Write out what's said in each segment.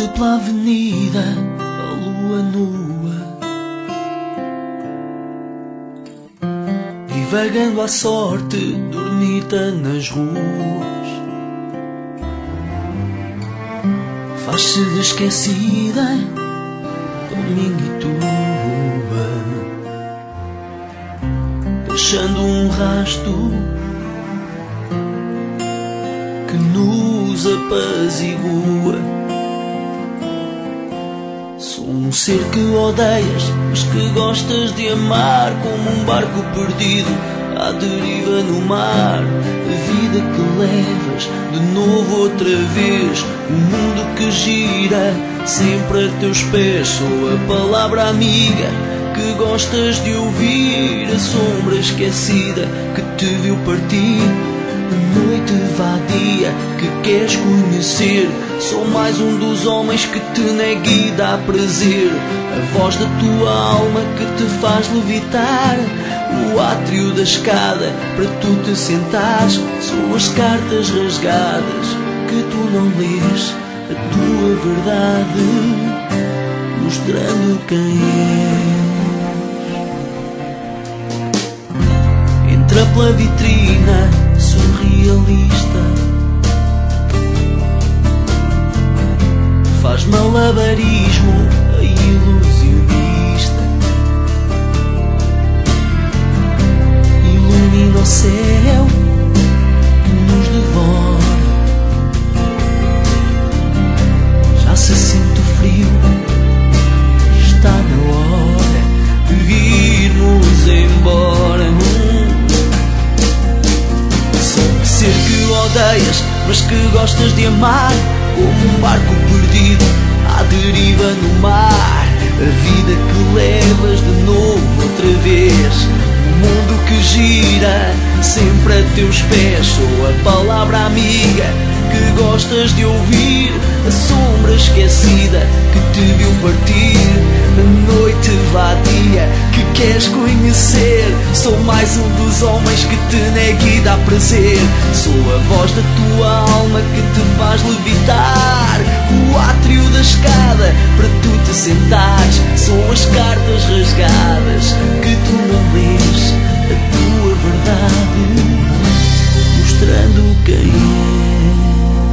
Desce pela avenida a lua nua, divagando à sorte, dormita nas ruas. Faz-se de esquecida, domingo e tua, deixando um rasto que nos apazigua. Sou um ser que odeias, mas que gostas de amar, como um barco perdido à deriva no mar. A vida que levas de novo outra vez, o mundo que gira sempre a teus pés. Sou a palavra amiga que gostas de ouvir, a sombra esquecida que te viu partir, a noite vadia que queres conhecer. Sou mais um dos homens que te nega e dá prazer, a voz da tua alma que te faz levitar, o átrio da escada para tu te sentares. São as cartas rasgadas que tu não lês, a tua verdade mostrando quem és. Entra pela vitrina surrealista, faz malabarismo a ilusionista, ilumina o céu que nos devora. Já se sente o frio, está na hora de irmos embora. Ser que odeias, mas que gostas de amar, como um barco perdido à deriva no mar. A vida que levas de novo outra vez, o mundo que gira sempre a teus pés. Sou a palavra amiga que gostas de ouvir, a sombra esquecida que te viu partir, a noite vadia que queres conhecer. Sou mais um dos homens que te nega e dá prazer, sou a voz da tua alma que te faz levitar, o átrio da escada para tu te sentares. São as cartas rasgadas que tu não lês, a tua verdade mostrando quem és.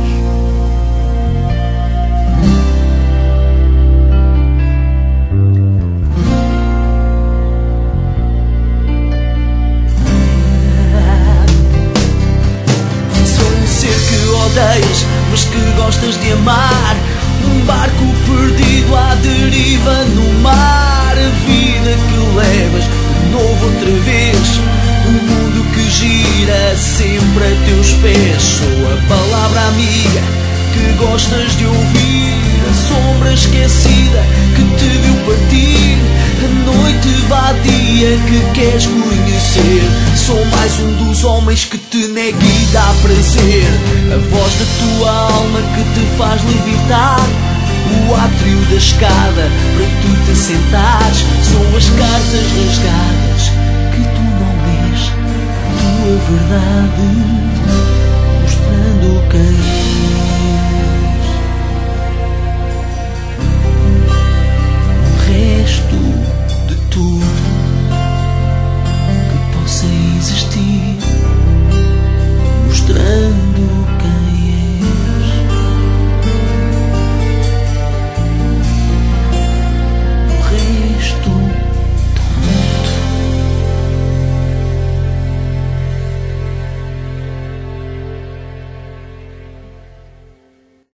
Odeias, mas que gostas de amar, um barco perdido à deriva no mar. A vida que levas de novo outra vez, o mundo que gira sempre a teus pés. Sou a palavra amiga que gostas de ouvir, a sombra esquecida que te viu partir, a noite vadia que queres conhecer. Sou mais um dos homens que te nega e dá prazer, a voz da tua alma que te faz levitar, o átrio da escada para tu te sentares. São as cartas rasgadas que tu não lês, a tua verdade mostrando quem és.